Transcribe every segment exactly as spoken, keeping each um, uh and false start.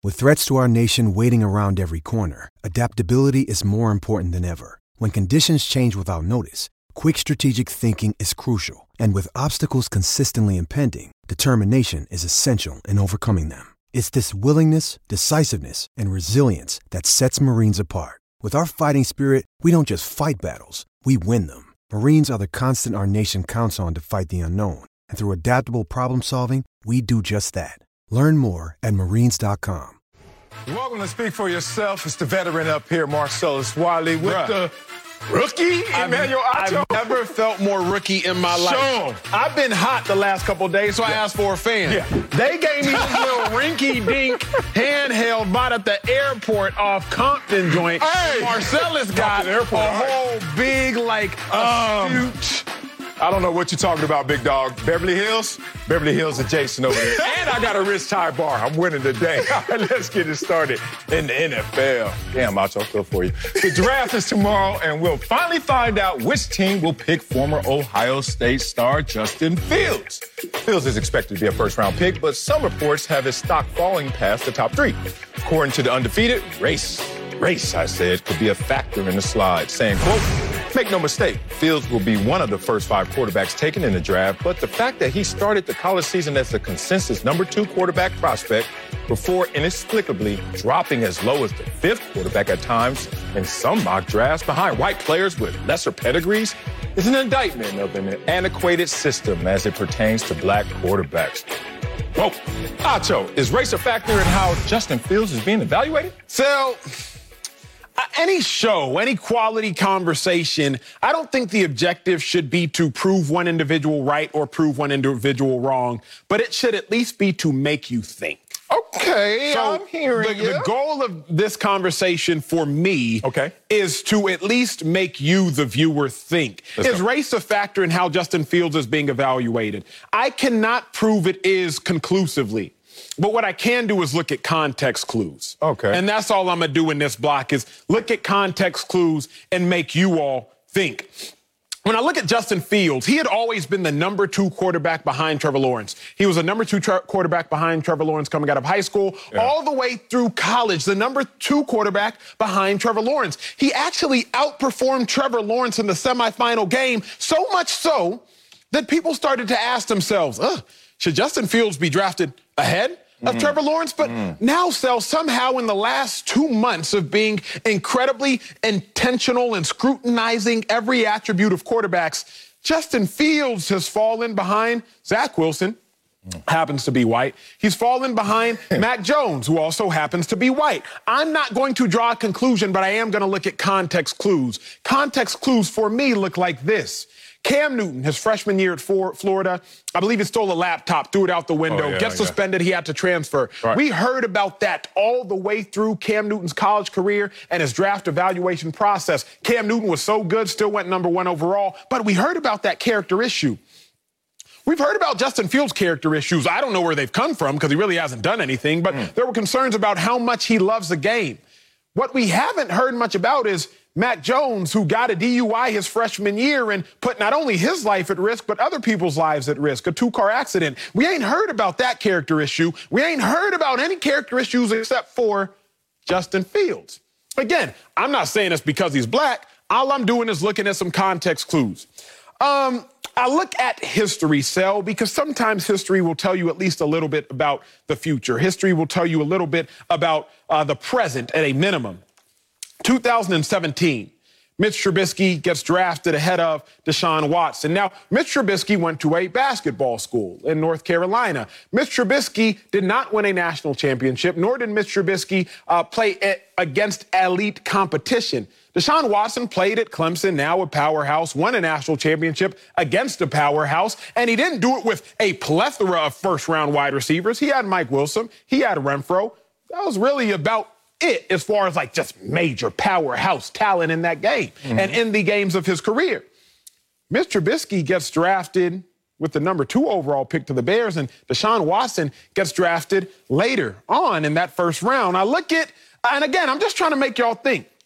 With threats to our nation waiting around every corner, adaptability is more important than ever. When conditions change without notice, quick strategic thinking is crucial. And with obstacles consistently impending, determination is essential in overcoming them. It's this willingness, decisiveness, and resilience that sets Marines apart. With our fighting spirit, we don't just fight battles, we win them. Marines are the constant our nation counts on to fight the unknown. And through adaptable problem solving, we do just that. Learn more at marines dot com. Welcome to Speak for Yourself. It's the veteran up here, Marcellus Wiley, with Bruh. the rookie, Emmanuel Acho. I've never felt more rookie in my life. Sean. I've been hot the last couple of days, so I asked for a fan. Yeah. They gave me this little rinky-dink handheld bought at the airport off Compton joint. Hey. Marcellus got Compton Airport, a all right. whole big, like, Um, astute. I don't know what you're talking about, big dog. Beverly Hills? Beverly Hills adjacent over there. And I got a rich Thai bar. I'm winning today. All right, let's get it started in the N F L. Damn, Acho, I feel for you. The draft is tomorrow, and we'll finally find out which team will pick former Ohio State star Justin Fields. Fields is expected to be a first-round pick, but some reports have his stock falling past the top three. According to the undefeated, race, race, I said, could be a factor in the slide, saying, quote, make no mistake, Fields will be one of the first five quarterbacks taken in the draft, but the fact that he started the college season as the consensus number two quarterback prospect before inexplicably dropping as low as the fifth quarterback at times in some mock drafts behind white players with lesser pedigrees is an indictment of an antiquated system as it pertains to black quarterbacks. Whoa. Acho, is race a factor in how Justin Fields is being evaluated? So, uh, any show, any quality conversation, I don't think the objective should be to prove one individual right or prove one individual wrong, but it should at least be to make you think. Okay, So I'm hearing the, you. the goal of this conversation for me Okay. is to at least make you, the viewer, think. Let's is go. race a factor in how Justin Fields is being evaluated? I cannot prove it is conclusively. But what I can do is look at context clues. Okay. And that's all I'm going to do in this block is look at context clues and make you all think. When I look at Justin Fields, he had always been the number two quarterback behind Trevor Lawrence. He was a number two tra- quarterback behind Trevor Lawrence coming out of high school, Yeah. all the way through college, the number two quarterback behind Trevor Lawrence. He actually outperformed Trevor Lawrence in the semifinal game, so much so that people started to ask themselves, Ugh, should Justin Fields be drafted ahead of Trevor Lawrence? But now, Sel, somehow in the last two months of being incredibly intentional and scrutinizing every attribute of quarterbacks, Justin Fields has fallen behind Zach Wilson, happens to be white. He's fallen behind Mac Jones, who also happens to be white. I'm not going to draw a conclusion, but I am going to look at context clues. Context clues for me look like this. Cam Newton, his freshman year at Florida, I believe he stole a laptop, threw it out the window, Oh, yeah, gets yeah. suspended, he had to transfer. Right. We heard about that all the way through Cam Newton's college career and his draft evaluation process. Cam Newton was so good, still went number one overall, but we heard about that character issue. We've heard about Justin Fields' character issues. I don't know where they've come from because he really hasn't done anything, but Mm. there were concerns about how much he loves the game. What we haven't heard much about is Mac Jones, who got a D U I his freshman year and put not only his life at risk, but other people's lives at risk, a two-car accident. We ain't heard about that character issue. We ain't heard about any character issues except for Justin Fields. Again, I'm not saying it's because he's black. All I'm doing is looking at some context clues. Um, I look at history, Sel, because sometimes history will tell you at least a little bit about the future. History will tell you a little bit about uh, the present at a minimum. two thousand seventeen, Mitch Trubisky gets drafted ahead of Deshaun Watson. Now, Mitch Trubisky went to a basketball school in North Carolina. Mitch Trubisky did not win a national championship, nor did Mitch Trubisky uh, play a- against elite competition. Deshaun Watson played at Clemson, now a powerhouse, won a national championship against a powerhouse, and he didn't do it with a plethora of first-round wide receivers. He had Mike Wilson. He had Renfro. That was really about it as far as like just major powerhouse talent in that game mm-hmm. and in the games of his career. Mitch Trubisky gets drafted with the number two overall pick to the Bears, and Deshaun Watson gets drafted later on in that first round. I look at, and again, I'm just trying to make y'all think.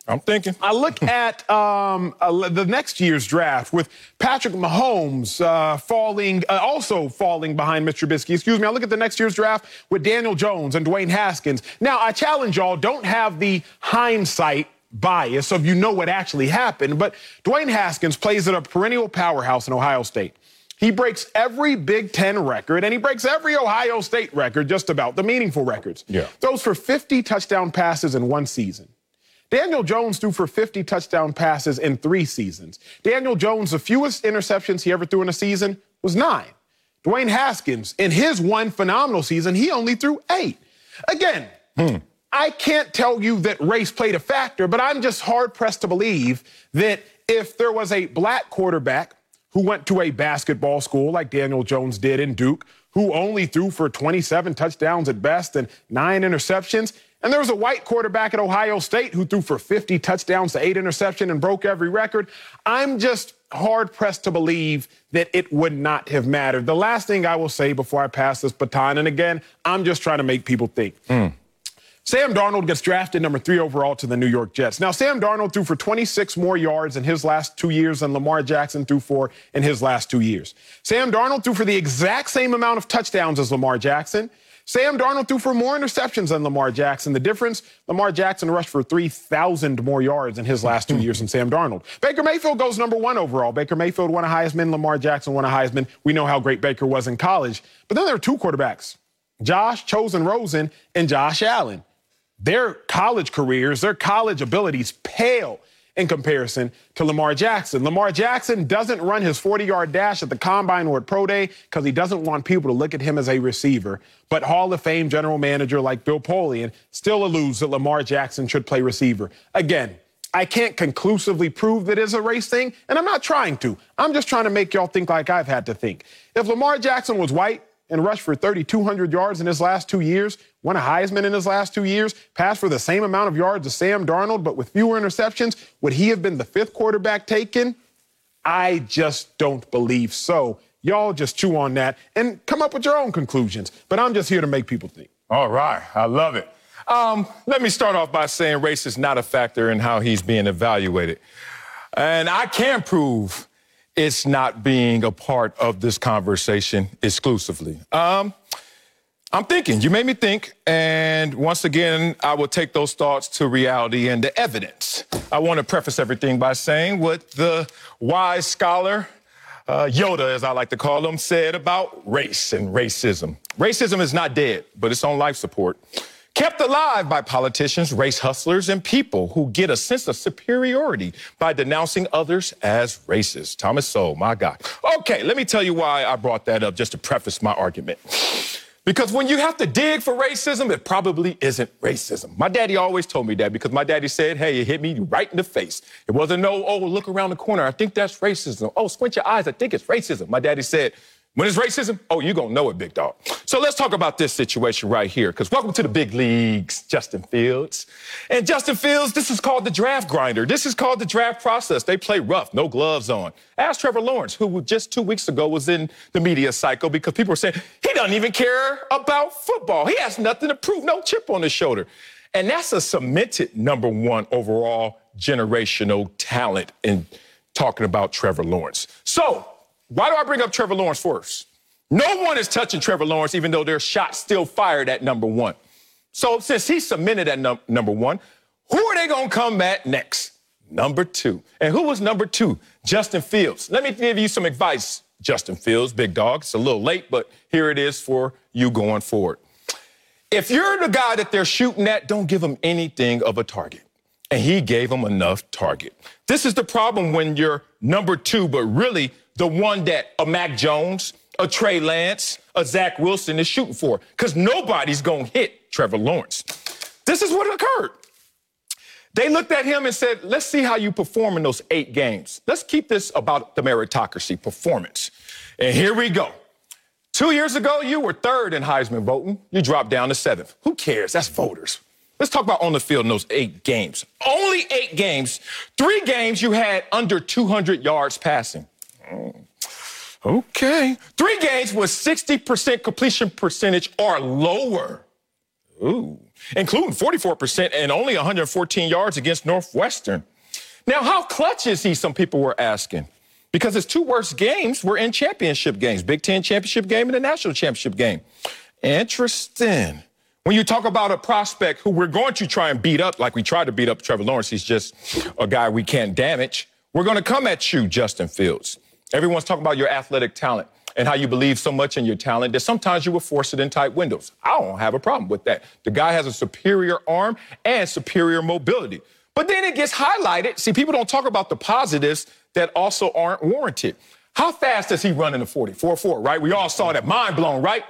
I'm thinking. I look at um, uh, the next year's draft with Patrick Mahomes uh, falling, uh, also falling behind Mitch Trubisky. Excuse me. I look at the next year's draft with Daniel Jones and Dwayne Haskins. Now, I challenge y'all, don't have the hindsight bias of you know what actually happened, but Dwayne Haskins plays at a perennial powerhouse in Ohio State. He breaks every Big Ten record, and he breaks every Ohio State record, just about, the meaningful records. Yeah. Throws for fifty touchdown passes in one season. Daniel Jones threw for fifty touchdown passes in three seasons. Daniel Jones, the fewest interceptions he ever threw in a season was nine. Dwayne Haskins, in his one phenomenal season, he only threw eight. Again, hmm. I can't tell you that race played a factor, but I'm just hard-pressed to believe that if there was a black quarterback who went to a basketball school like Daniel Jones did in Duke, who only threw for twenty-seven touchdowns at best and nine interceptions, and there was a white quarterback at Ohio State who threw for fifty touchdowns to eight interceptions and broke every record, I'm just hard-pressed to believe that it would not have mattered. The last thing I will say before I pass this baton, and again, I'm just trying to make people think. Mm. Sam Darnold gets drafted number three overall to the New York Jets. Now, Sam Darnold threw for twenty-six more yards in his last two years than Lamar Jackson threw for in his last two years. Sam Darnold threw for the exact same amount of touchdowns as Lamar Jackson. Sam Darnold threw for more interceptions than Lamar Jackson. The difference, Lamar Jackson rushed for three thousand more yards in his last two years than Sam Darnold. Baker Mayfield goes number one overall. Baker Mayfield won a Heisman. Lamar Jackson won a Heisman. We know how great Baker was in college. But then there are two quarterbacks, Josh Chosen Rosen and Josh Allen. Their college careers, their college abilities pale in comparison to Lamar Jackson. Lamar Jackson doesn't run his forty-yard dash at the Combine or at Pro Day because he doesn't want people to look at him as a receiver. But Hall of Fame general manager like Bill Polian still alludes that Lamar Jackson should play receiver. Again, I can't conclusively prove that it's a race thing, and I'm not trying to. I'm just trying to make y'all think like I've had to think. If Lamar Jackson was white and rushed for thirty-two hundred yards in his last two years, won a Heisman in his last two years, passed for the same amount of yards as Sam Darnold, but with fewer interceptions, would he have been the fifth quarterback taken? I just don't believe so. Y'all just chew on that and come up with your own conclusions. But I'm just here to make people think. All right. I love it. Um, let me start off by saying race is not a factor in how he's being evaluated. And I can prove it's not being a part of this conversation exclusively. Um, I'm thinking. You made me think. And once again, I will take those thoughts to reality and the evidence. I want to preface everything by saying what the wise scholar, uh, Yoda, as I like to call him, said about race and racism. Racism is not dead, but it's on life support. Kept alive by politicians, race hustlers, and people who get a sense of superiority by denouncing others as racist. Thomas Sowell, my God. Okay, let me tell you why I brought that up, just to preface my argument. Because when you have to dig for racism, it probably isn't racism. My daddy always told me that because my daddy said, hey, it hit me right in the face. It wasn't no, oh, look around the corner. I think that's racism. Oh, squint your eyes. I think it's racism. My daddy said, when it's racism, oh, you're going to know it, big dog. So let's talk about this situation right here, because welcome to the big leagues, Justin Fields. And Justin Fields, this is called the draft grinder. This is called the draft process. They play rough, no gloves on. Ask Trevor Lawrence, who just two weeks ago was in the media cycle because people were saying he doesn't even care about football. He has nothing to prove, no chip on his shoulder. And that's a cemented number one overall generational talent in talking about Trevor Lawrence. So, why do I bring up Trevor Lawrence first? No one is touching Trevor Lawrence, even though there's shots still fired at number one. So since he's cemented at num- number one, who are they going to come at next? Number two. And who was number two? Justin Fields. Let me give you some advice, Justin Fields, big dog. It's a little late, but here it is for you going forward. If you're the guy that they're shooting at, don't give him anything of a target. And he gave him enough target. This is the problem when you're number two, but really the one that a Mac Jones, a Trey Lance, a Zach Wilson is shooting for, because nobody's going to hit Trevor Lawrence. This is what occurred. They looked at him and said, let's see how you perform in those eight games. Let's keep this about the meritocracy, performance. And here we go. Two years ago, you were third in Heisman voting. You dropped down to seventh. Who cares? That's voters. Let's talk about on the field in those eight games. Only eight games. Three games you had under two hundred yards passing. Okay. Three games with sixty percent completion percentage or lower. Ooh. including forty-four percent and only one hundred fourteen yards against Northwestern. Now, how clutch is he, some people were asking? Because his two worst games were in championship games, Big Ten championship game and the national championship game. Interesting. When you talk about a prospect who we're going to try and beat up, like we tried to beat up Trevor Lawrence, he's just a guy we can't damage. We're going to come at you, Justin Fields. Everyone's talking about your athletic talent and how you believe so much in your talent that sometimes you will force it in tight windows. I don't have a problem with that. The guy has a superior arm and superior mobility. But then it gets highlighted. See, people don't talk about the positives that also aren't warranted. How fast does he run in the forty? four four, right? We all saw that. Mind blown, right?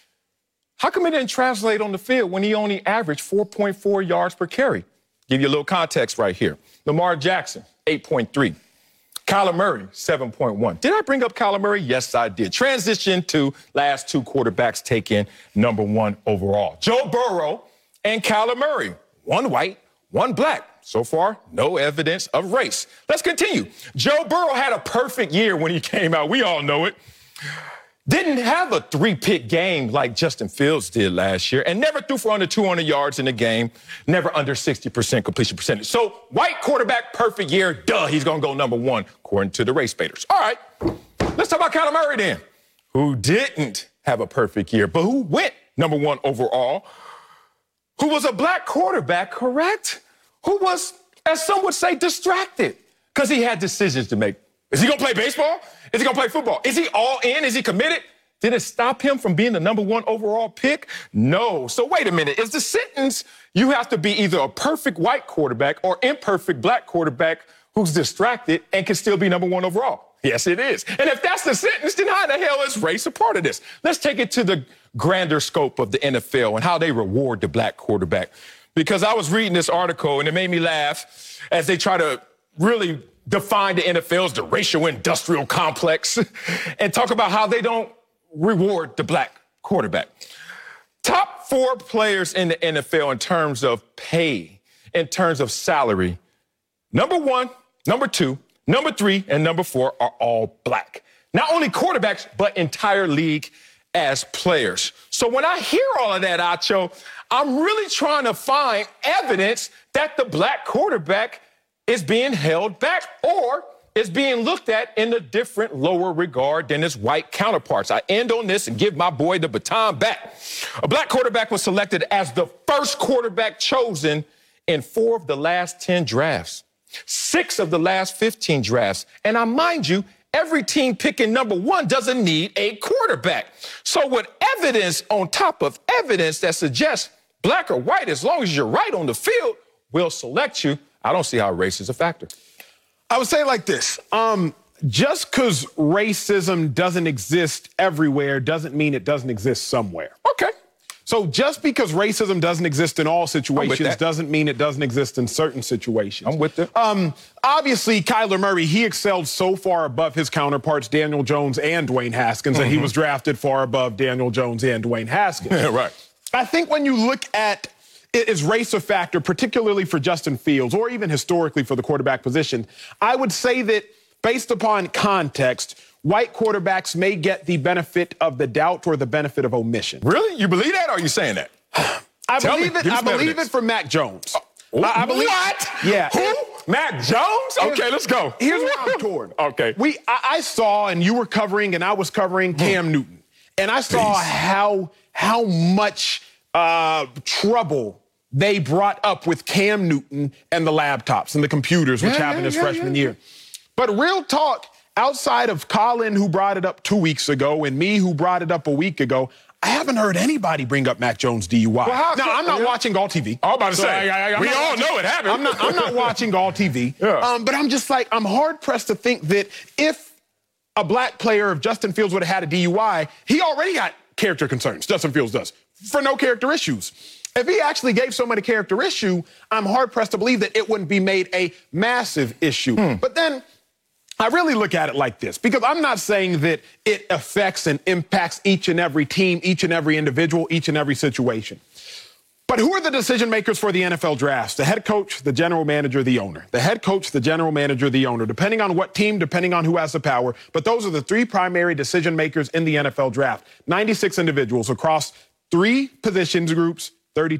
How come it didn't translate on the field when he only averaged four point four yards per carry? Give you a little context right here. Lamar Jackson, eight point three. Kyler Murray, seven point one. Did I bring up Kyler Murray? Yes, I did. Transition to last two quarterbacks taken number one overall. Joe Burrow and Kyler Murray. One white, one black. So far, no evidence of race. Let's continue. Joe Burrow had a perfect year when he came out. We all know it. Didn't have a three-pick game like Justin Fields did last year, and never threw for under two hundred yards in a game, never under sixty percent completion percentage. So, white quarterback, perfect year, duh, he's going to go number one, according to the race baiters. All right, let's talk about Kyler Murray then, who didn't have a perfect year, but who went number one overall, who was a black quarterback, correct? Who was, as some would say, distracted because he had decisions to make. Is he going to play baseball? Is he going to play football? Is he all in? Is he committed? Did it stop him from being the number one overall pick? No. So wait a minute. Is the sentence you have to be either a perfect white quarterback or imperfect black quarterback who's distracted and can still be number one overall? Yes, it is. And if that's the sentence, then how the hell is race a part of this? Let's take it to the grander scope of the N F L and how they reward the black quarterback. Because I was reading this article and it made me laugh as they try to really define the N F L as the racial industrial complex and talk about how they don't reward the black quarterback. Top four players in the N F L in terms of pay, in terms of salary. Number one, number two, number three, and number four are all black. Not only quarterbacks, but entire league as players. So when I hear all of that, Acho, I'm really trying to find evidence that the black quarterback is being held back or is being looked at in a different, lower regard than his white counterparts. I end on this and give my boy the baton back. A black quarterback was selected as the first quarterback chosen in four of the last ten drafts, six of the last fifteen drafts. And I mind you, every team picking number one doesn't need a quarterback. So with evidence on top of evidence that suggests black or white, as long as you're right on the field, we'll select you. I don't see how race is a factor. I would say like this. Um, just because racism doesn't exist everywhere doesn't mean it doesn't exist somewhere. Okay. So just because racism doesn't exist in all situations doesn't mean it doesn't exist in certain situations. I'm with that. Um, obviously, Kyler Murray, he excelled so far above his counterparts, Daniel Jones and Dwayne Haskins, mm-hmm. and he was drafted far above Daniel Jones and Dwayne Haskins. Right. I think when you look at it, is race a factor, particularly for Justin Fields, or even historically for the quarterback position, I would say that based upon context, white quarterbacks may get the benefit of the doubt or the benefit of omission. Really? You believe that, or are you saying that? I Tell believe me. it. I believe it for Mac Jones. Oh, I, I believe, what? Yeah. Who? Mac Jones? Okay, let's go. Here's what I'm toward. Okay. We, I, I saw, and you were covering, and I was covering Cam Newton, and I saw Peace. how how much uh, trouble they brought up with Cam Newton and the laptops and the computers, which yeah, happened yeah, his yeah, freshman yeah, yeah. year. But real talk, outside of Colin, who brought it up two weeks ago, and me, who brought it up a week ago, I haven't heard anybody bring up Mac Jones' D U I. Well, now, I'm not yeah. watching All T V. I was about to so say, I, I, we all watching, know it happened. I'm not, I'm not watching All T V. Yeah. Um, but I'm just like, I'm hard-pressed to think that if a black player, if Justin Fields would have had a D U I, he already got character concerns, Justin Fields does, for no character issues. If he actually gave someone a character issue, I'm hard-pressed to believe that it wouldn't be made a massive issue. Hmm. But then I really look at it like this, because I'm not saying that it affects and impacts each and every team, each and every individual, each and every situation. But who are the decision makers for the N F L drafts? The head coach, the general manager, the owner. The head coach, the general manager, the owner, depending on what team, depending on who has the power. But those are the three primary decision makers in the N F L draft. ninety-six individuals across three positions groups, thirty-two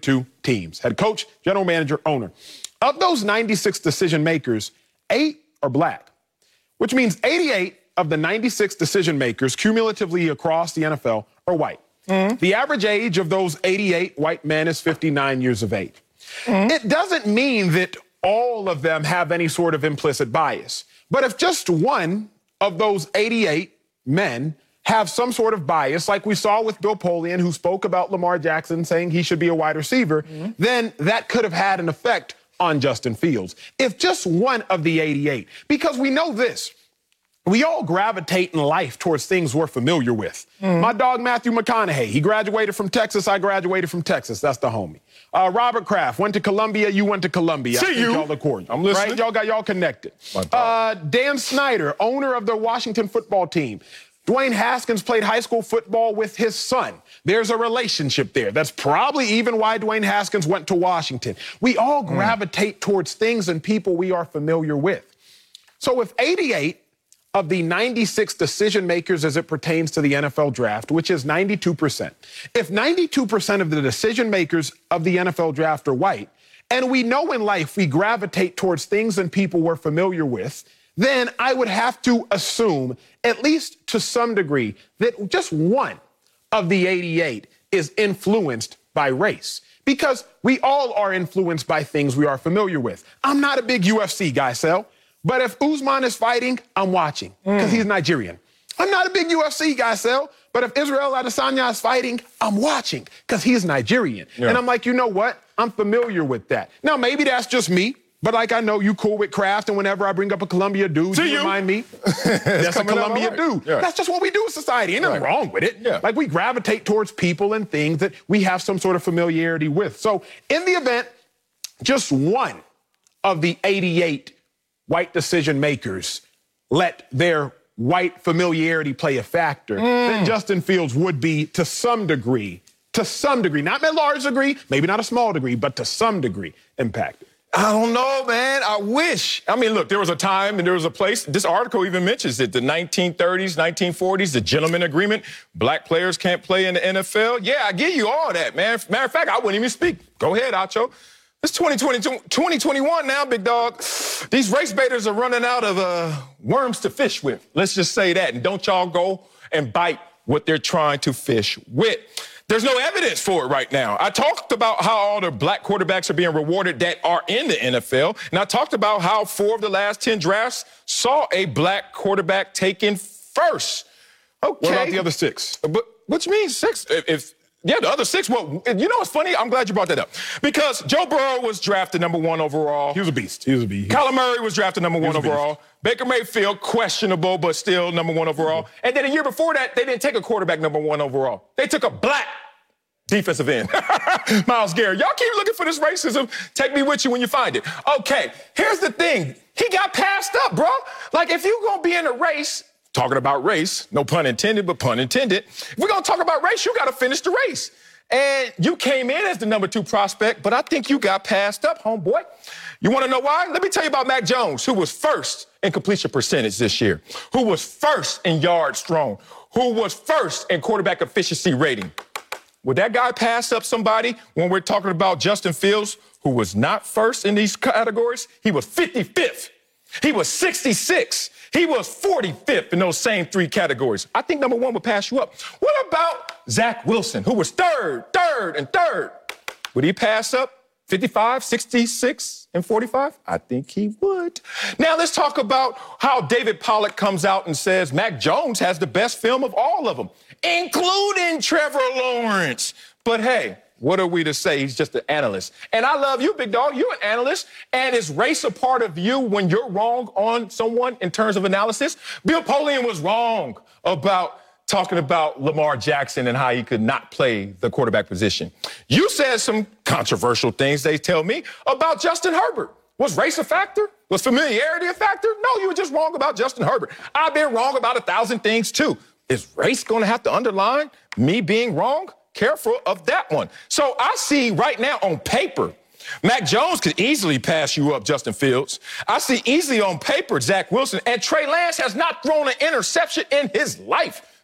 teams, head coach, general manager, owner. Of those ninety-six decision makers, eight are black, which means eighty-eight of the ninety-six decision makers cumulatively across the N F L are white. Mm-hmm. The average age of those eighty-eight white men is fifty-nine years of age. Mm-hmm. It doesn't mean that all of them have any sort of implicit bias. But if just one of those eighty-eight men have some sort of bias, like we saw with Bill Polian, who spoke about Lamar Jackson saying he should be a wide receiver, mm-hmm. then that could have had an effect on Justin Fields. If just one of the eighty-eight, because we know this, we all gravitate in life towards things we're familiar with. Mm. My dog, Matthew McConaughey, he graduated from Texas. I graduated from Texas. That's the homie. Uh, Robert Kraft went to Columbia. You went to Columbia. See I think you. Y'all accord. I'm listening. Right? Y'all got y'all connected. Uh, Dan Snyder, owner of the Washington football team. Dwayne Haskins played high school football with his son. There's a relationship there. That's probably even why Dwayne Haskins went to Washington. We all mm. gravitate towards things and people we are familiar with. So if eighty-eight of the ninety-six decision makers as it pertains to the N F L draft, which is ninety-two percent. If ninety-two percent of the decision makers of the N F L draft are white, and we know in life we gravitate towards things and people we're familiar with, then I would have to assume, at least to some degree, that just one of the eighty-eight is influenced by race. Because we all are influenced by things we are familiar with. I'm not a big U F C guy, Sel. But if Usman is fighting, I'm watching because mm. he's Nigerian. I'm not a big U F C guy, Sel, but if Israel Adesanya is fighting, I'm watching because he's Nigerian. Yeah. And I'm like, you know what? I'm familiar with that. Now, maybe that's just me, but like I know you cool with Kraft, and whenever I bring up a Columbia dude, you, you remind me that's a Columbia right. dude. Yeah. That's just what we do in society. Ain't nothing right. wrong with it. Yeah. Like we gravitate towards people and things that we have some sort of familiarity with. So in the event, just one of the eighty-eight white decision makers let their white familiarity play a factor, mm. then Justin Fields would be, to some degree, to some degree, not a large degree, maybe not a small degree, but to some degree, impacted. I don't know, man. I wish. I mean, look, there was a time and there was a place. This article even mentions it, the nineteen thirties, nineteen forties, the gentleman agreement. Black players can't play in the N F L. Yeah, I give you all that, man. Matter of fact, I wouldn't even speak. Go ahead, Acho. It's twenty twenty, twenty twenty-one now, big dog. These race baiters are running out of uh, worms to fish with. Let's just say that. And don't y'all go and bite what they're trying to fish with. There's no evidence for it right now. I talked about how all the black quarterbacks are being rewarded that are in the N F L. And I talked about how four of the last ten drafts saw a black quarterback taken first. Okay. What about the other six? But what you mean six? If, if Yeah, the other six, well, you know what's funny? I'm glad you brought that up. Because Joe Burrow was drafted number one overall. He was a beast. He was a beast. Kyler Murray was drafted number one overall. Baker Mayfield, questionable, but still number one overall. Mm-hmm. And then a year before that, they didn't take a quarterback number one overall. They took a black defensive end, Myles Garrett. Y'all keep looking for this racism. Take me with you when you find it. Okay, here's the thing. He got passed up, bro. Like, if you're going to be in a race, talking about race, no pun intended, but pun intended. If we're going to talk about race, you got to finish the race. And you came in as the number two prospect, but I think you got passed up, homeboy. You want to know why? Let me tell you about Mac Jones, who was first in completion percentage this year, who was first in yards thrown, who was first in quarterback efficiency rating. Would that guy pass up somebody when we're talking about Justin Fields, who was not first in these categories? He was fifty-fifth. He was sixty-sixth. He was forty-fifth in those same three categories. I think number one would pass you up. What about Zach Wilson, who was third, third, and third? Would he pass up fifty-five, sixty-six, and forty-five? I think he would. Now let's talk about how David Pollack comes out and says Mac Jones has the best film of all of them, including Trevor Lawrence. But hey, what are we to say? He's just an analyst. And I love you, big dog. You're an analyst. And is race a part of you when you're wrong on someone in terms of analysis? Bill Polian was wrong about talking about Lamar Jackson and how he could not play the quarterback position. You said some controversial things, they tell me, about Justin Herbert. Was race a factor? Was familiarity a factor? No, you were just wrong about Justin Herbert. I've been wrong about a thousand things, too. Is race going to have to underline me being wrong? Careful of that one. So I see right now on paper, Mac Jones could easily pass you up, Justin Fields. I see easily on paper, Zach Wilson. And Trey Lance has not thrown an interception in his life.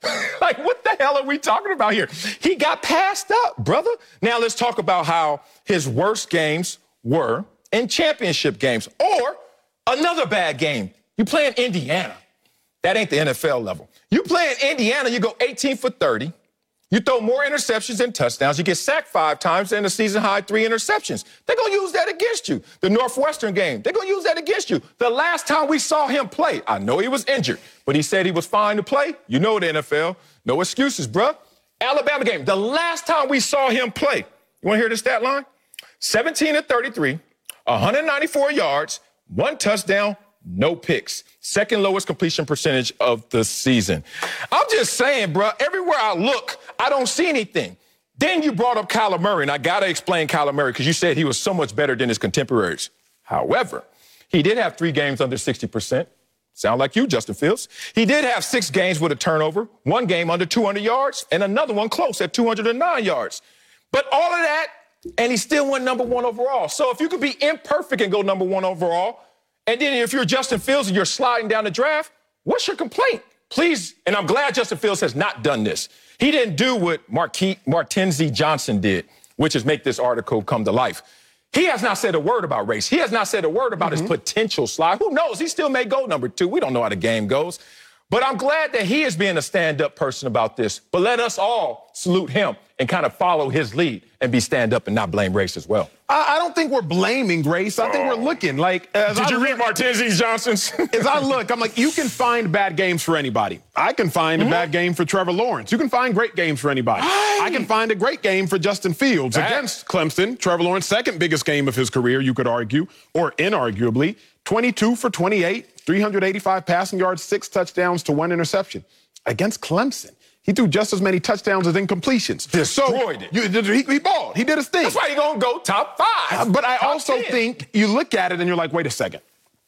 Like, what the hell are we talking about here? He got passed up, brother. Now let's talk about how his worst games were in championship games. Or another bad game. You play in Indiana. That ain't the N F L level. You play in Indiana, you go eighteen for thirty. You throw more interceptions than touchdowns. You get sacked five times and a season-high three interceptions. They're going to use that against you. The Northwestern game, they're going to use that against you. The last time we saw him play, I know he was injured, but he said he was fine to play. You know the N F L. No excuses, bruh. Alabama game, the last time we saw him play, you want to hear the stat line? seventeen of thirty-three, one hundred ninety-four yards, one touchdown, no picks. Second lowest completion percentage of the season. I'm just saying, bro, everywhere I look, I don't see anything. Then you brought up Kyler Murray, and I got to explain Kyler Murray because you said he was so much better than his contemporaries. However, he did have three games under sixty percent. Sound like you, Justin Fields. He did have six games with a turnover, one game under two hundred yards, and another one close at two hundred nine yards. But all of that, and he still went number one overall. So if you could be imperfect and go number one overall, and then if you're Justin Fields and you're sliding down the draft, what's your complaint? Please, and I'm glad Justin Fields has not done this. He didn't do what Marque- Martenzie Johnson did, which is make this article come to life. He has not said a word about race. He has not said a word about mm-hmm. his potential slide. Who knows? He still may go number two. We don't know how the game goes. But I'm glad that he is being a stand-up person about this. But let us all salute him and kind of follow his lead and be stand-up and not blame race as well. I, I don't think we're blaming race. I think we're looking. Like, as Did I you look, read Martenzie Johnson's? As I look, I'm like, you can find bad games for anybody. I can find mm-hmm. a bad game for Trevor Lawrence. You can find great games for anybody. Aye. I can find a great game for Justin Fields that. against Clemson. Trevor Lawrence's second biggest game of his career, you could argue, or inarguably. twenty-two for twenty-eight, three hundred eighty-five passing yards, six touchdowns to one interception. Against Clemson, he threw just as many touchdowns as incompletions. Destroyed so, it. You, he, he balled. He did his thing. That's why you're going to go top five. Uh, but I top also ten. think you look at it and you're like, wait a second.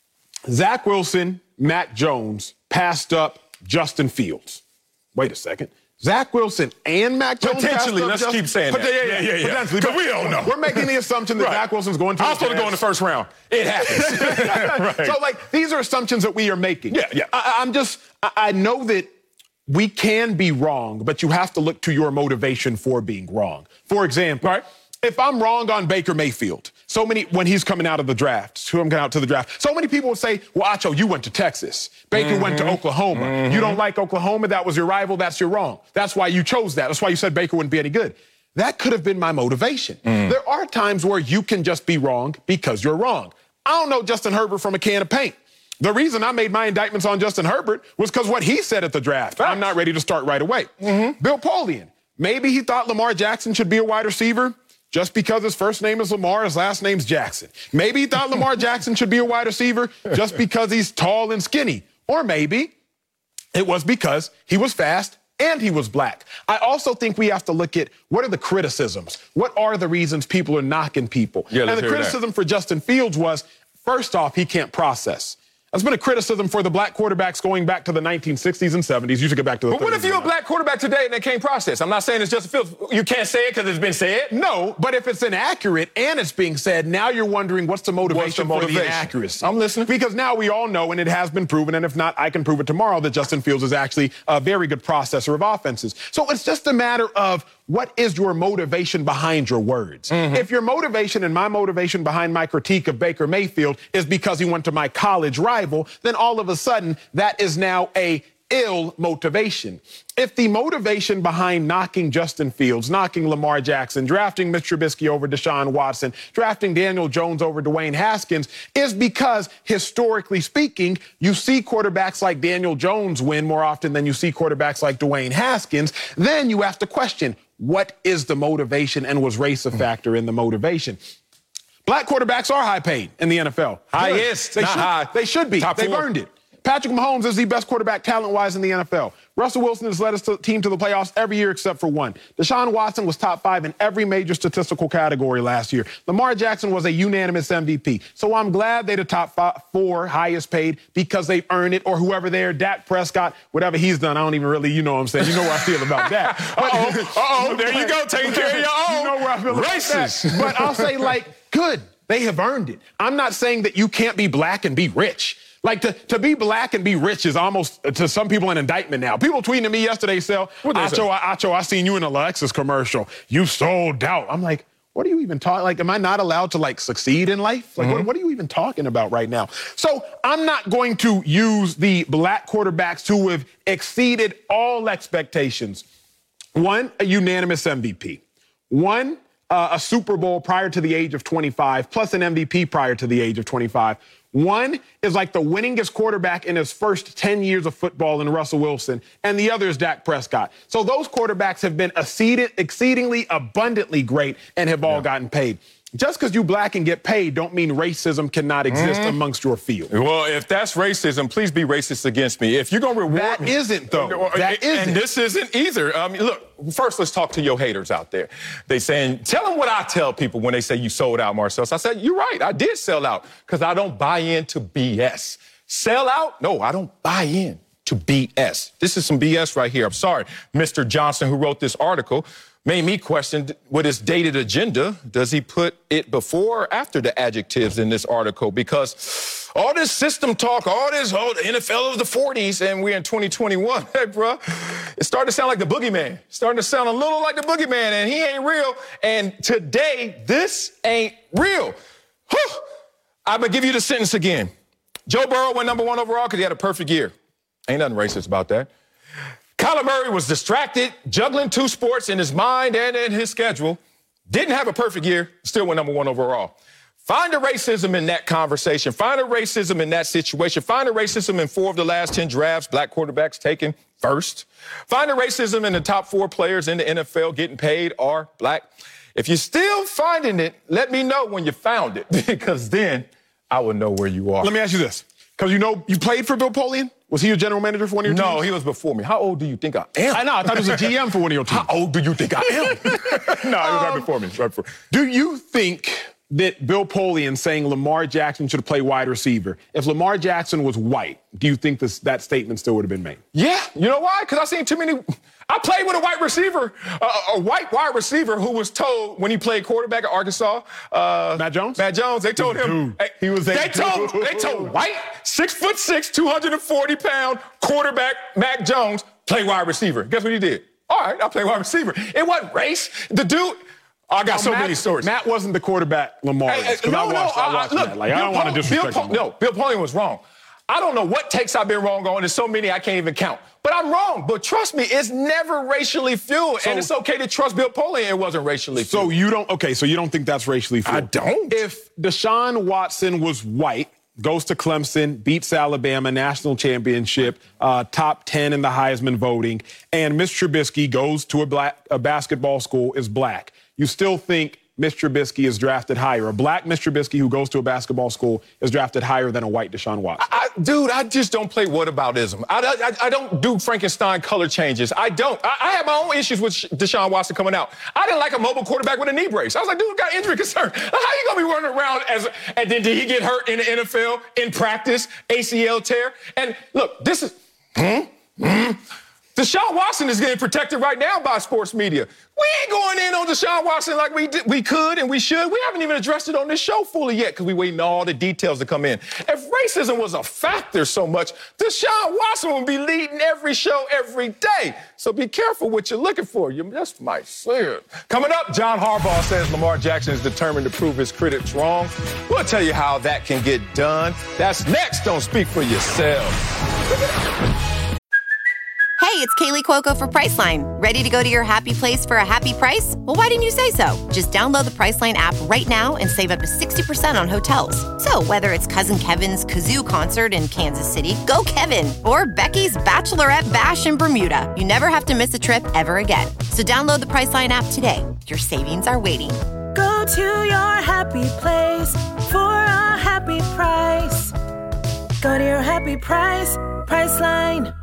Zach Wilson, Mac Jones passed up Justin Fields. Wait a second. Zach Wilson and Mac Jones Potentially, let's Justin, keep saying that. Yeah, yeah, yeah. yeah. Because we don't know. We're making the assumption that right. Zach Wilson's going to I was supposed to go in the first round. It happens. right. So, like, these are assumptions that we are making. Yeah, yeah. I, I'm just, I, I know that we can be wrong, but you have to look to your motivation for being wrong. For example, right. if I'm wrong on Baker Mayfield, so many, when he's coming out of the draft, who I'm going out to the draft, so many people would say, well, Acho, you went to Texas. Baker mm-hmm. went to Oklahoma. Mm-hmm. You don't like Oklahoma. That was your rival. That's your wrong. That's why you chose that. That's why you said Baker wouldn't be any good. That could have been my motivation. Mm. There are times where you can just be wrong because you're wrong. I don't know Justin Herbert from a can of paint. The reason I made my indictments on Justin Herbert was because what he said at the draft. Facts. I'm not ready to start right away. Mm-hmm. Bill Polian, maybe he thought Lamar Jackson should be a wide receiver just because his first name is Lamar, his last name's Jackson. Maybe he thought Lamar Jackson should be a wide receiver just because he's tall and skinny. Or maybe it was because he was fast and he was black. I also think we have to look at what are the criticisms? What are the reasons people are knocking people? Yeah, and the criticism that. for Justin Fields was, first off, he can't process. That's been a criticism for the black quarterbacks going back to the nineteen sixties and seventies. You should get back to the But what if you're a black quarterback today and they can't process? I'm not saying it's Justin Fields. You can't say it because it's been said? No, but if it's inaccurate and it's being said, now you're wondering what's the motivation, what's the motivation? for the inaccuracy. I'm listening. Because now we all know, and it has been proven, and if not, I can prove it tomorrow, that Justin Fields is actually a very good processor of offenses. So it's just a matter of what is your motivation behind your words? Mm-hmm. If your motivation and my motivation behind my critique of Baker Mayfield is because he went to my college rival, then all of a sudden that is now a ill motivation. If the motivation behind knocking Justin Fields, knocking Lamar Jackson, drafting Mitch Trubisky over Deshaun Watson, drafting Daniel Jones over Dwayne Haskins is because, historically speaking, you see quarterbacks like Daniel Jones win more often than you see quarterbacks like Dwayne Haskins, then you have to question, what is the motivation and was race a factor in the motivation? Black quarterbacks are high paid in the N F L. Highest, they not should, high. They should be. Top They've four. earned it. Patrick Mahomes is the best quarterback talent-wise in the N F L. Russell Wilson has led his team to the playoffs every year except for one. Deshaun Watson was top five in every major statistical category last year. Lamar Jackson was a unanimous M V P. So I'm glad they're the top five, four highest paid because they've earned it, or whoever they're, Dak Prescott, whatever he's done. I don't even really, you know what I'm saying. You know where I feel about that. Uh-oh, uh-oh, there you go, taking care of your own. You know where I feel Racist. about that. But I'll say, like, good. They have earned it. I'm not saying that you can't be black and be rich. Like, to, to be black and be rich is almost, to some people, an indictment now. People tweeting to me yesterday, Sel, Acho, Acho, I seen you in a Lexus commercial. You sold out. I'm like, what are you even talking? Like, am I not allowed to, like, succeed in life? Like, mm-hmm. what, what are you even talking about right now? So I'm not going to use the black quarterbacks who have exceeded all expectations. One, a unanimous M V P. One, uh, a Super Bowl prior to the age of twenty-five, plus an M V P prior to the age of twenty-five. One is like the winningest quarterback in his first ten years of football in Russell Wilson, and the other is Dak Prescott. So those quarterbacks have been exceeded, exceedingly abundantly great and have all yeah. gotten paid. Just because you black and get paid don't mean racism cannot exist mm-hmm. amongst your field. Well, if that's racism, please be racist against me. If you're going to reward that me. That isn't, though. That isn't. And this isn't either. I mean, look, first let's talk to your haters out there. They saying, tell them what I tell people when they say you sold out, Marcellus. I said, you're right, I did sell out because I don't buy into B S. Sell out? No, I don't buy in to B S. This is some B S right here. I'm sorry, Mister Johnson, who wrote this article, made me question what his dated agenda. Does he put it before or after the adjectives in this article? Because all this system talk, all this, oh, the N F L of the forties, and we're in twenty twenty-one. Hey, bro, it's starting to sound like the boogeyman. It's starting to sound a little like the boogeyman, and he ain't real. And today, this ain't real. Whew. I'm going to give you the sentence again. Joe Burrow went number one overall because he had a perfect year. Ain't nothing racist about that. Kyler Murray was distracted, juggling two sports in his mind and in his schedule. Didn't have a perfect year, still went number one overall. Find the racism in that conversation. Find the racism in that situation. Find the racism in four of the last ten drafts, black quarterbacks taken first. Find the racism in the top four players in the N F L getting paid are black. If you're still finding it, let me know when you found it, because then I will know where you are. Let me ask you this, because you know you played for Bill Polian? Was he your general manager for one of your teams? No, he was before me. How old do you think I am? I know. I thought he was a G M for one of your teams. How old do you think I am? No, he was right before me. Right before. Do you think that Bill Polian saying Lamar Jackson should play wide receiver, if Lamar Jackson was white, do you think this, that statement still would have been made? Yeah. You know why? Because I've seen too many. I played with a white receiver, uh, a white wide receiver who was told when he played quarterback at Arkansas. Uh, Matt Jones? Matt Jones. They told him. Hey, he was they told, they told white, six foot six, two hundred forty pound quarterback Mac Jones, play wide receiver. Guess what he did? All right, I'll play wide receiver. It wasn't race. The dude. I got oh, so Matt, many stories. Matt wasn't the quarterback Lamar is. Hey, hey, no, I watched, no, I watched I, look, Matt. Like, I Bill don't want to disrespect Bill him. No, Bill Polian was wrong. I don't know what takes I've been wrong on. There's so many I can't even count. But I'm wrong. But trust me, it's never racially fueled. So, and it's okay to trust Bill Polian it wasn't racially fueled. So you don't, okay, so you don't think that's racially fueled? I don't. If Deshaun Watson was white, goes to Clemson, beats Alabama, national championship, uh, top ten in the Heisman voting, and Mitch Trubisky goes to a, black, a basketball school, is black, you still think Mitch Trubisky is drafted higher? A black Mitch Trubisky who goes to a basketball school is drafted higher than a white Deshaun Watson? I, I, dude, I just don't play whataboutism. I, I, I don't do Frankenstein color changes. I don't. I, I have my own issues with Deshaun Watson coming out. I didn't like a mobile quarterback with a knee brace. I was like, dude, got injury concern. How you going to be running around as, and then did he get hurt in the N F L, in practice, A C L tear? And look, this is, hmm, hmm. Deshaun Watson is getting protected right now by sports media. We ain't going in on Deshaun Watson like we did, we could and we should. We haven't even addressed it on this show fully yet because we're waiting on all the details to come in. If racism was a factor so much, Deshaun Watson would be leading every show every day. So be careful what you're looking for. You just might see it. Coming up, John Harbaugh says Lamar Jackson is determined to prove his critics wrong. We'll tell you how that can get done. That's next on Speak for Yourself. Hey, it's Kaylee Cuoco for Priceline. Ready to go to your happy place for a happy price? Well, why didn't you say so? Just download the Priceline app right now and save up to sixty percent on hotels. So whether it's Cousin Kevin's Kazoo Concert in Kansas City, go Kevin, or Becky's Bachelorette Bash in Bermuda, you never have to miss a trip ever again. So download the Priceline app today. Your savings are waiting. Go to your happy place for a happy price. Go to your happy price, Priceline.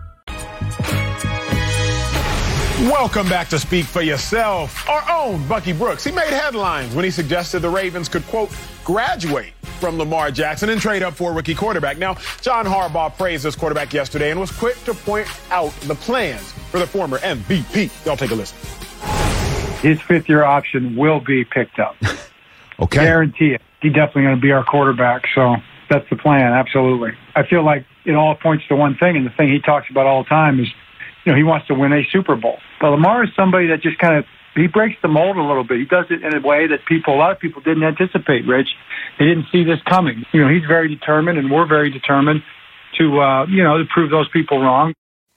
Welcome back to Speak for Yourself. Our own Bucky Brooks. He made headlines when he suggested the Ravens could, quote, graduate from Lamar Jackson and trade up for a rookie quarterback. Now, John Harbaugh praised this quarterback yesterday and was quick to point out the plans for the former M V P. Y'all take a listen. His fifth-year option will be picked up. Okay. Guarantee it. He's definitely going to be our quarterback. So That's the plan, absolutely. I feel like it all points to one thing, and the thing he talks about all the time is, you know, he wants to win a Super Bowl. But Lamar is somebody that just kind of, he breaks the mold a little bit. He does it in a way that people, a lot of people didn't anticipate, Rich. They didn't see this coming. You know, he's very determined, and we're very determined to, uh, you know, to prove those people wrong.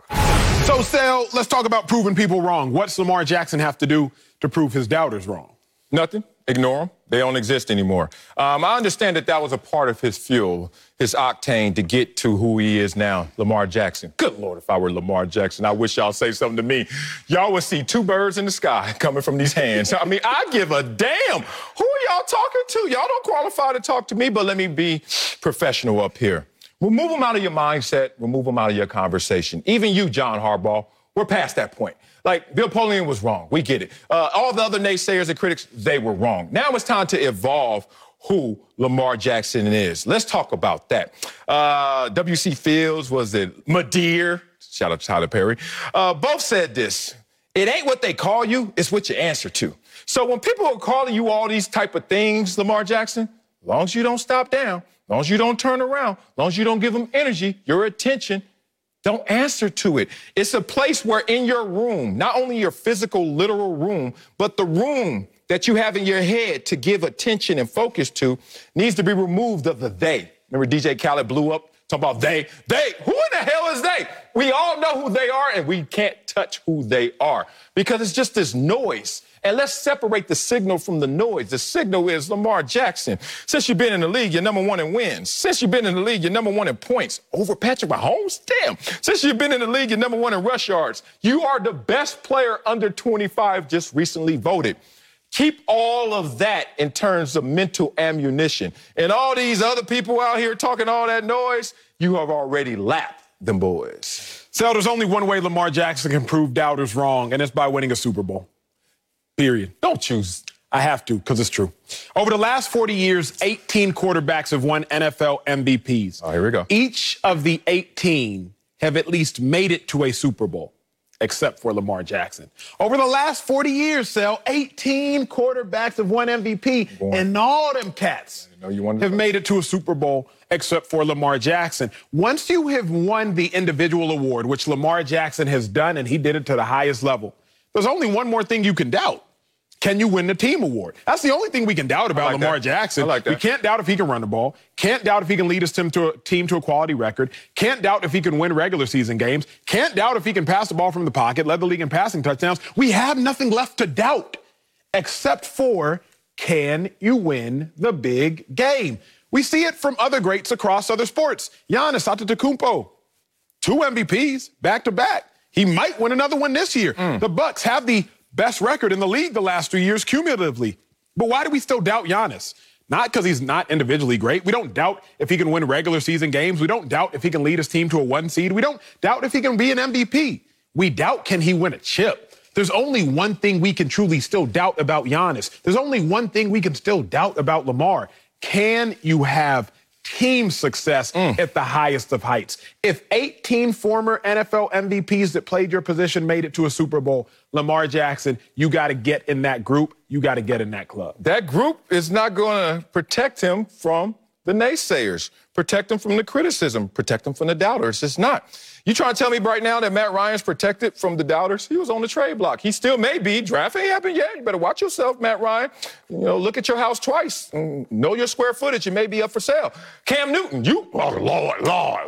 So, Sal, let's talk about proving people wrong. What's Lamar Jackson have to do to prove his doubters wrong? Nothing. Ignore them. They don't exist anymore. Um, I understand that that was a part of his fuel, his octane to get to who he is now, Lamar Jackson. Good Lord, if I were Lamar Jackson, I wish y'all say something to me. Y'all would see two birds in the sky coming from these hands. I mean, I give a damn. Who are y'all talking to? Y'all don't qualify to talk to me, but let me be professional up here. Remove them out of your mindset. Remove them out of your conversation. Even you, John Harbaugh, we're past that point. Like, Bill Polian was wrong. We get it. Uh, all the other naysayers and critics, they were wrong. Now it's time to evolve who Lamar Jackson is. Let's talk about that. Uh, W C Fields, was it Madeir? Shout out to Tyler Perry. Uh, both said this. It ain't what they call you, it's what you answer to. So when people are calling you all these type of things, Lamar Jackson, as long as you don't stop down, as long as you don't turn around, as long as you don't give them energy, your attention, don't answer to it. It's a place where in your room, not only your physical, literal room, but the room that you have in your head to give attention and focus to needs to be removed of the they. Remember D J Khaled blew up talking about they? They, who in the hell is they? We all know who they are, and we can't touch who they are because it's just this noise. And let's separate the signal from the noise. The signal is Lamar Jackson. Since you've been in the league, you're number one in wins. Since you've been in the league, you're number one in points. Over Patrick Mahomes? Damn. Since you've been in the league, you're number one in rush yards. You are the best player under twenty-five, just recently voted. Keep all of that in terms of mental ammunition. And all these other people out here talking all that noise, you have already lapped them boys. So there's only one way Lamar Jackson can prove doubters wrong, and it's by winning a Super Bowl. Period. Don't choose. I have to, because it's true. Over the last forty years, eighteen quarterbacks have won N F L M V Ps. Oh, here we go. Each of the eighteen have at least made it to a Super Bowl, except for Lamar Jackson. Over the last forty years, Sal, eighteen quarterbacks have won M V P, Born. and all them cats know you have made it to a Super Bowl, except for Lamar Jackson. Once you have won the individual award, which Lamar Jackson has done, and he did it to the highest level, there's only one more thing you can doubt. Can you win the team award? That's the only thing we can doubt about like Lamar that. Jackson. I like that. We can't doubt if he can run the ball. Can't doubt if he can lead his team to, a, team to a quality record. Can't doubt if he can win regular season games. Can't doubt if he can pass the ball from the pocket, led the league in passing touchdowns. We have nothing left to doubt except for, can you win the big game? We see it from other greats across other sports. Giannis Antetokounmpo, two M V Ps back to back. He might win another one this year. Mm. The Bucks have the best record in the league the last three years cumulatively. But why do we still doubt Giannis? Not because he's not individually great. We don't doubt if he can win regular season games. We don't doubt if he can lead his team to a one seed. We don't doubt if he can be an M V P. We doubt, can he win a chip? There's only one thing we can truly still doubt about Giannis. There's only one thing we can still doubt about Lamar. Can you have team success mm. at the highest of heights? If eighteen former N F L M V Ps that played your position made it to a Super Bowl, Lamar Jackson, you got to get in that group. You got to get in that club. That group is not going to protect him from the naysayers, protect him from the criticism, protect him from the doubters. It's not. You trying to tell me right now that Matt Ryan's protected from the doubters? He was on the trade block. He still may be. Draft ain't happened yet. You better watch yourself, Matt Ryan. You know, look at your house twice. Know your square footage. It may be up for sale. Cam Newton, you, oh, Lord, Lord,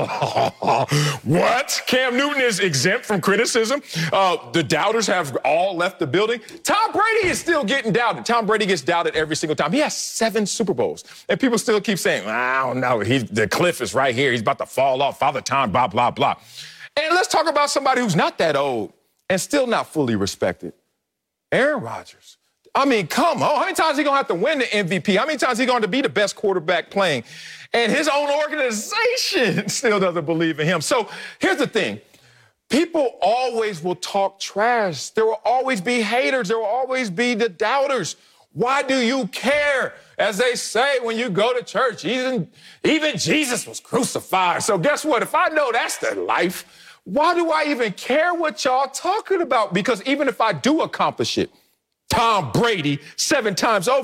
Lord. What? Cam Newton is exempt from criticism. Uh, the doubters have all left the building. Tom Brady is still getting doubted. Tom Brady gets doubted every single time. He has seven Super Bowls. And people still keep saying, I don't know. He's, the cliff is right here. He's about to fall off. Father Time, blah, blah, blah. And let's talk about somebody who's not that old and still not fully respected. Aaron Rodgers. I mean, come on. How many times is he going to have to win the M V P? How many times is he going to be the best quarterback playing? And his own organization still doesn't believe in him. So here's the thing. People always will talk trash. There will always be haters. There will always be the doubters. Why do you care? As they say when you go to church, even, even Jesus was crucified. So guess what? If I know that's the life, why do I even care what y'all talking about? Because even if I do accomplish it, Tom Brady, seven times over,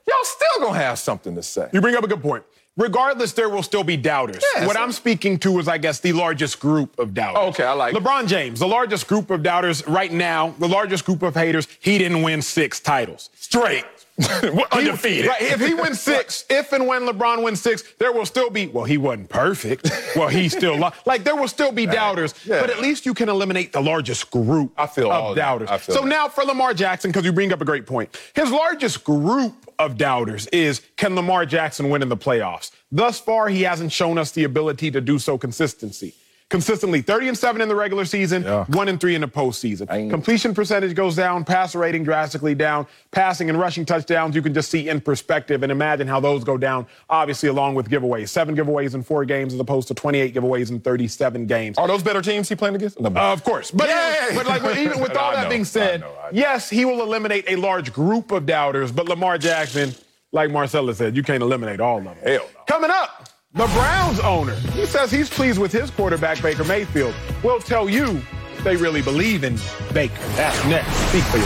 y'all still gonna have something to say. You bring up a good point. Regardless, there will still be doubters. Yeah, what so- I'm speaking to is, I guess, the largest group of doubters. Okay, I like it. LeBron James, the largest group of doubters right now, the largest group of haters, he didn't win six titles. Straight. Undefeated. He, right, if he wins six, if and when LeBron wins six, there will still be, well, he wasn't perfect. Well, he still lost. Like, there will still be doubters, yeah. but at least you can eliminate the largest group I feel all of that. doubters. I feel so that. now for Lamar Jackson, because you bring up a great point, his largest group of doubters is, can Lamar Jackson win in the playoffs? Thus far, he hasn't shown us the ability to do so consistency. Consistently, thirty and seven in the regular season, Yeah. one and three in the postseason. Dang. Completion percentage goes down, passer rating drastically down, passing and rushing touchdowns you can just see in perspective and imagine how those go down, obviously along with giveaways. Seven giveaways in four games as opposed to twenty-eight giveaways in thirty-seven games. Are those better teams he playing against? No. Uh, of course. But, Yeah. but like, even with No, all I that know, being said, I know, I know. yes, he will eliminate a large group of doubters, but Lamar Jackson, like Marcella said, you can't eliminate all of them. Hell no. Coming up, the Browns owner, he says he's pleased with his quarterback, Baker Mayfield. We'll tell you if they really believe in Baker. That's next. Speak for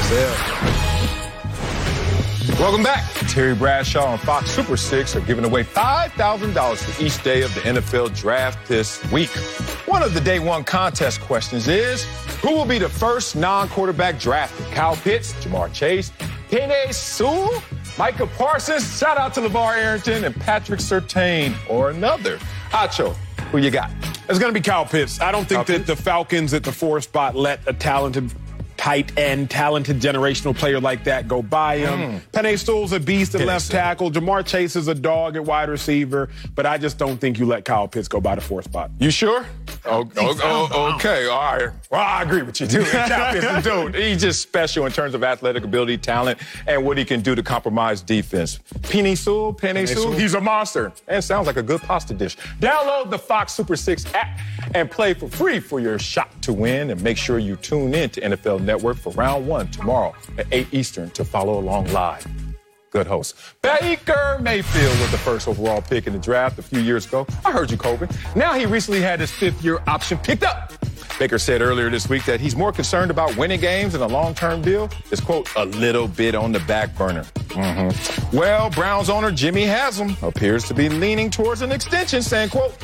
yourself. Welcome back. Terry Bradshaw and Fox Super six are giving away five thousand dollars for each day of the N F L draft this week. One of the day one contest questions is, who will be the first non-quarterback drafted? Kyle Pitts, Jamar Chase, Penei Sewell, Micah Parsons, shout out to LeVar Arrington, and Patrick Surtain, or another. Acho, who you got? It's going to be Kyle Pitts. I don't think Kyle that Pitts? the Falcons at the four spot let a talented, tight end, talented generational player like that go by him. Mm. Penei Sewell's a beast at Penei left Sewell. tackle. Jamar Chase is a dog at wide receiver. But I just don't think you let Kyle Pitts go by the four spot. You sure? Oh, oh, oh, okay, all right. Well, I agree with you, dude. Kyle Pitts, dude, he's just special in terms of athletic ability, talent, and what he can do to compromise defense. Penei Sewell, Penei Sewell, Sewell. he's a monster. And sounds like a good pasta dish. Download the Fox Super six app and play for free for your shot to win. And make sure you tune in to N F L Network for round one tomorrow at eight Eastern to follow along live. Good host. Baker Mayfield was the first overall pick in the draft a few years ago. I heard you, Kobe. Now he recently had his fifth-year option picked up. Baker said earlier this week that he's more concerned about winning games than a long-term deal is, quote, a little bit on the back burner. Mm-hmm. Well, Browns owner Jimmy Haslam appears to be leaning towards an extension, saying, quote,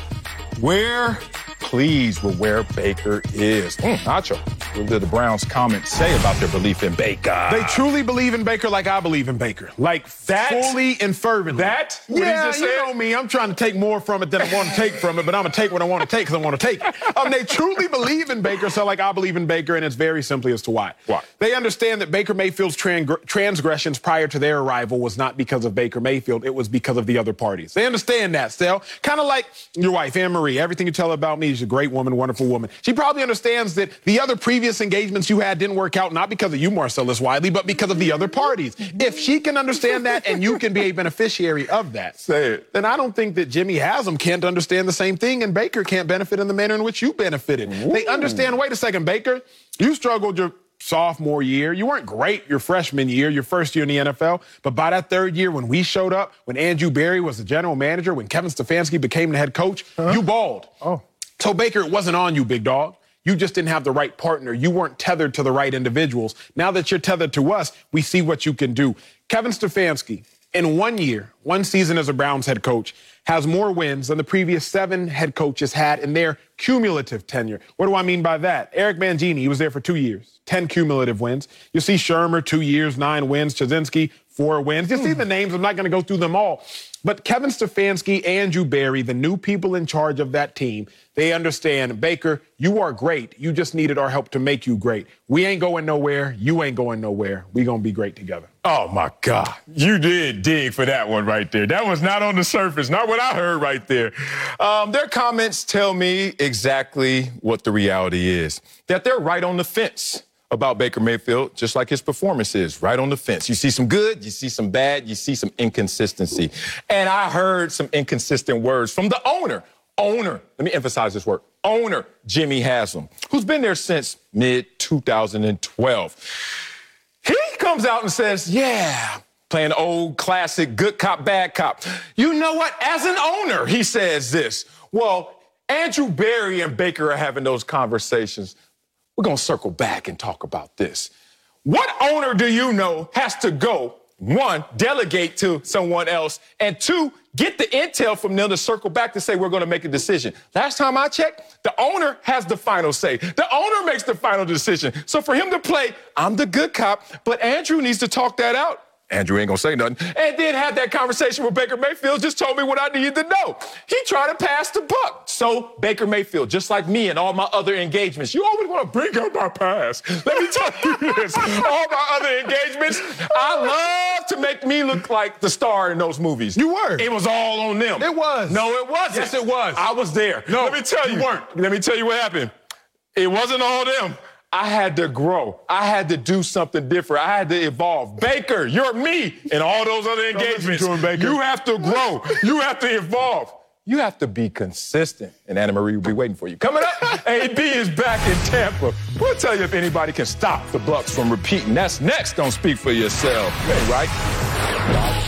we're pleased with where Baker is. Mm, Nacho, what did the Browns comments say about their belief in Baker? They truly believe in Baker like I believe in Baker. Like, That- fully and fervently. that? What he Yeah, just you said? know me. I'm trying to take more from it than I want to take from it, but I'm going to take what I want to take because I want to take it. Um, they truly believe in Baker, so like I believe in Baker, and it's very simply as to why. Why? They understand that Baker Mayfield's tran- transgressions prior to their arrival was not because of Baker Mayfield. It was because of the other parties. They understand that, Stel. Kind of like your wife, Anne-Marie. Everything you tell her about me, she's a great woman, wonderful woman. She probably understands that the other previous engagements you had didn't work out, not because of you, Marcellus Wiley, but because of the other parties. If she can understand that and you can be a beneficiary of that, Say it. then I don't think that Jimmy Haslam can't understand the same thing and Baker can't benefit in the manner in which you benefited. Ooh. They understand, wait a second, Baker, you struggled your sophomore year. You weren't great your freshman year, your first year in the N F L. But by that third year, when we showed up, when Andrew Berry was the general manager, when Kevin Stefanski became the head coach, huh? you balled. Oh. So, Baker, it wasn't on you, big dog. You just didn't have the right partner. You weren't tethered to the right individuals. Now that you're tethered to us, we see what you can do. Kevin Stefanski, in one year, one season as a Browns head coach, has more wins than the previous seven head coaches had in their cumulative tenure. What do I mean by that? Eric Mangini, he was there for two years, ten cumulative wins. You see Shermer, two years, nine wins. Chazinski, four wins. You see the names. I'm not going to go through them all. But Kevin Stefanski, Andrew Berry, the new people in charge of that team, they understand, Baker, you are great. You just needed our help to make you great. We ain't going nowhere. You ain't going nowhere. We going to be great together. Oh, my God. You did dig for that one right there. That was not on the surface, not what I heard right there. Um, their comments tell me exactly what the reality is, that they're right on the fence about Baker Mayfield, just like his performance is, right on the fence. You see some good, you see some bad, you see some inconsistency. And I heard some inconsistent words from the owner. Owner, let me emphasize this word, owner Jimmy Haslam, who's been there since mid two thousand twelve. He comes out and says, yeah, playing old classic good cop, bad cop. You know what? As an owner, he says this. Well, Andrew Berry and Baker are having those conversations. We're going to circle back and talk about this. What owner do you know has to go one, delegate to someone else, and two, get the intel from them to circle back to say we're going to make a decision. Last time I checked, the owner has the final say. The owner makes the final decision. So for him to play, I'm the good cop, but Andrew needs to talk that out. Andrew ain't gonna say nothing. And then had that conversation with Baker Mayfield, just told me what I needed to know. He tried to pass the buck. So Baker Mayfield, just like me and all my other engagements, you always want to bring up my past. Let me tell you this. All my other engagements, I love to make me look like the star in those movies. You were. It was all on them. It was. No, it wasn't. Yes, it was. I was there. No, let me tell you. you weren't. Let me tell you what happened. It wasn't all them. I had to grow. I had to do something different. I had to evolve. Baker, you're me and all those other engagements. Him, Baker. You have to grow. You have to evolve. You have to be consistent. And Anna Marie will be waiting for you. Coming up, A B is back in Tampa. We'll tell you if anybody can stop the Bucs from repeating. That's next. Don't speak for yourself. Hey, right?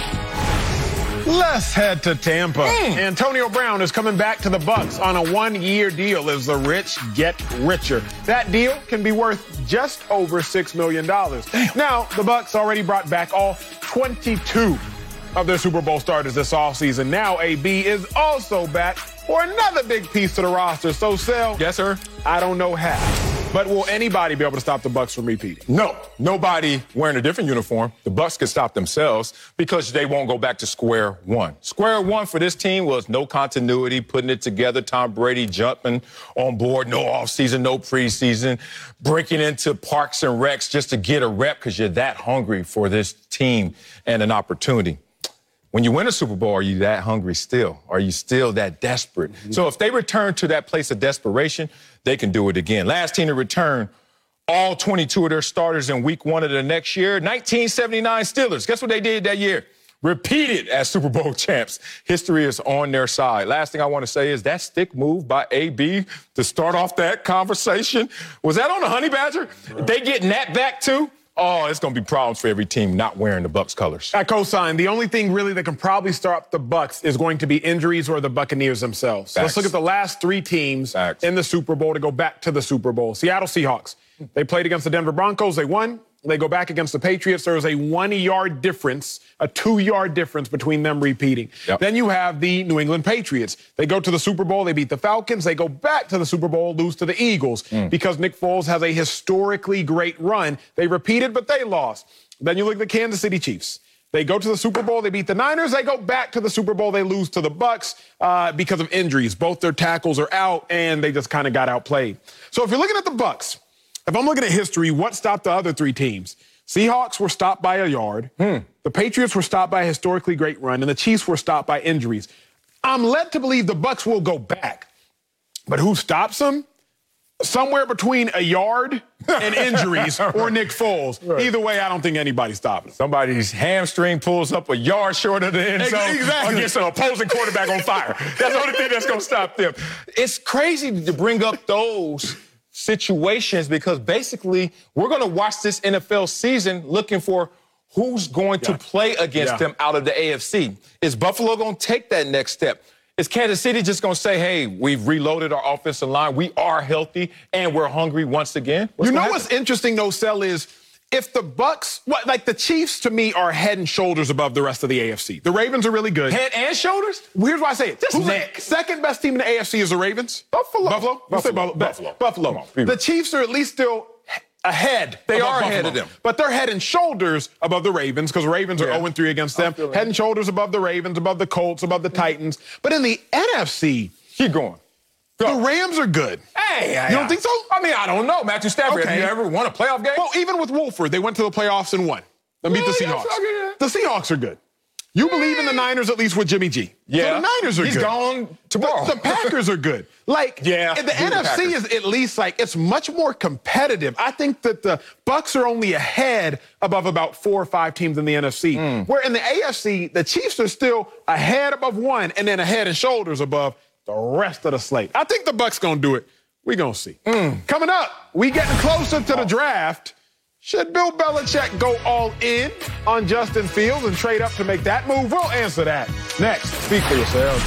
Let's head to Tampa. Mm. Antonio Brown is coming back to the Bucs on a one-year deal as the rich get richer. That deal can be worth just over six million dollars. Now, the Bucs already brought back all twenty-two of their Super Bowl starters this offseason. Now, A B is also back for another big piece to the roster. So, Sel. Yes, sir? I don't know how. But will anybody be able to stop the Bucs from repeating? No, nobody wearing a different uniform. The Bucs can stop themselves because they won't go back to square one. Square one for this team was no continuity, putting it together. Tom Brady jumping on board, no offseason, no preseason, breaking into parks and recs just to get a rep because you're that hungry for this team and an opportunity. When you win a Super Bowl, are you that hungry still? Are you still that desperate? Mm-hmm. So if they return to that place of desperation, they can do it again. Last team to return all twenty-two of their starters in week one of the next year, nineteen seventy-nine Steelers. Guess what they did that year? Repeated as Super Bowl champs. History is on their side. Last thing I want to say is that stick move by A B to start off that conversation. Was that on the Honey Badger? Right. They getting that back too? Oh, it's going to be problems for every team not wearing the Bucs colors. I co-sign. The only thing really that can probably stop the Bucs is going to be injuries or the Buccaneers themselves. Facts. Let's look at the last three teams Facts. in the Super Bowl to go back to the Super Bowl. Seattle Seahawks. They played against the Denver Broncos. They won. They go back against the Patriots. There was a one-yard difference, a two-yard difference between them repeating. Yep. Then you have the New England Patriots. They go to the Super Bowl. They beat the Falcons. They go back to the Super Bowl, lose to the Eagles mm. because Nick Foles has a historically great run. They repeated, but they lost. Then you look at the Kansas City Chiefs. They go to the Super Bowl. They beat the Niners. They go back to the Super Bowl. They lose to the Bucs uh, because of injuries. Both their tackles are out, and they just kind of got outplayed. So if you're looking at the Bucs, if I'm looking at history, what stopped the other three teams? Seahawks were stopped by a yard. Hmm. The Patriots were stopped by a historically great run, and the Chiefs were stopped by injuries. I'm led to believe the Bucs will go back. But who stops them? Somewhere between a yard and injuries or Nick Foles. Right. Either way, I don't think anybody's stopping them. Somebody's hamstring pulls up a yard short of the end zone exactly. against an opposing quarterback on fire. That's the only thing that's going to stop them. It's crazy to bring up those situations because basically we're going to watch this N F L season looking for who's going yeah. to play against yeah. them out of the A F C. Is Buffalo going to take that next step? Is Kansas City just going to say, hey, we've reloaded our offensive line, we are healthy, and we're hungry once again? What's you know happen? What's interesting, though, Sel, is if the Bucs, what, like the Chiefs, to me, are head and shoulders above the rest of the A F C. The Ravens are really good. Head and shoulders? Here's why I say it. Just Who's neck. the second best team in the A F C is the Ravens? Buffalo. Buffalo? Buffalo. Buffalo. Buffalo. Buffalo. Buffalo. The Chiefs are at least still ahead. They are Buffalo. ahead of them. But they're head and shoulders above the Ravens because Ravens are yeah. oh and three against them. Head and shoulders above the Ravens, above the Colts, above the Titans. But in the N F C, keep going. Go. The Rams are good. Hey, you don't think so? I mean, I don't know. Matthew Stafford, okay. have you ever won a playoff game? Well, even with Wolford, they went to the playoffs and won. They beat the Seahawks. Yeah, the Seahawks are good. You believe in the Niners, at least with Jimmy G. Yeah. So the Niners are He's good. He's gone tomorrow. The, the Packers are good. Like, yeah, the N F C is at least, like, it's much more competitive. I think that the Bucs are only ahead above about four or five teams in the N F C. Mm. Where in the A F C, the Chiefs are still ahead above one and then ahead and shoulders above the rest of the slate. I think the Bucs gonna do it. We gonna see. Mm. Coming up, we getting closer to the draft. Should Bill Belichick go all in on Justin Fields and trade up to make that move? We'll answer that next. Speak for yourselves.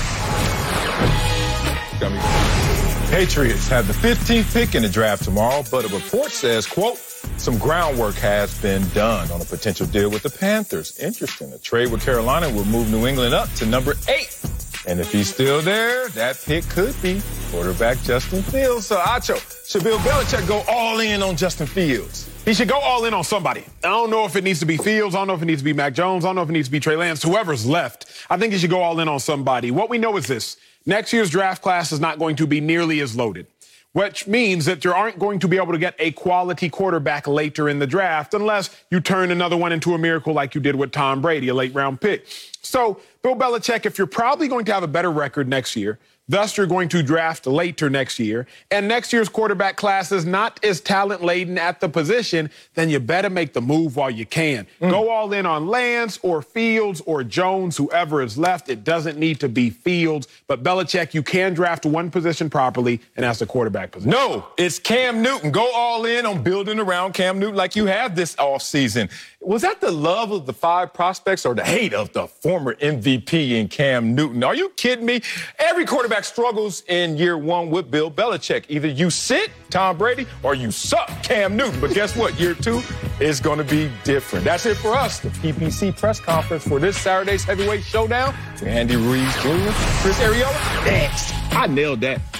Patriots have the fifteenth pick in the draft tomorrow, but a report says, quote, some groundwork has been done on a potential deal with the Panthers. Interesting. A trade with Carolina will move New England up to number eight. And if he's still there, that pick could be quarterback Justin Fields. So, Acho, should Bill Belichick go all in on Justin Fields? He should go all in on somebody. I don't know if it needs to be Fields. I don't know if it needs to be Mac Jones. I don't know if it needs to be Trey Lance. Whoever's left, I think he should go all in on somebody. What we know is this. Next year's draft class is not going to be nearly as loaded, which means that you aren't going to be able to get a quality quarterback later in the draft unless you turn another one into a miracle like you did with Tom Brady, a late-round pick. So, Bill Belichick, if you're probably going to have a better record next year, thus you're going to draft later next year, and next year's quarterback class is not as talent-laden at the position, then you better make the move while you can. Mm. Go all in on Lance or Fields or Jones, whoever is left. It doesn't need to be Fields, but Belichick, you can draft one position properly, and that's the quarterback position. No, it's Cam Newton. Go all in on building around Cam Newton like you have this offseason. Was that the love of the five prospects or the hate of the former M V P in Cam Newton? Are you kidding me? Every quarterback struggles in year one with Bill Belichick. Either you sit Tom Brady or you suck Cam Newton. But guess what? Year two is going to be different. That's it for us. The P P C press conference for this Saturday's Heavyweight Showdown. Andy Ruiz Junior, Chris Arreola. Next. I nailed that.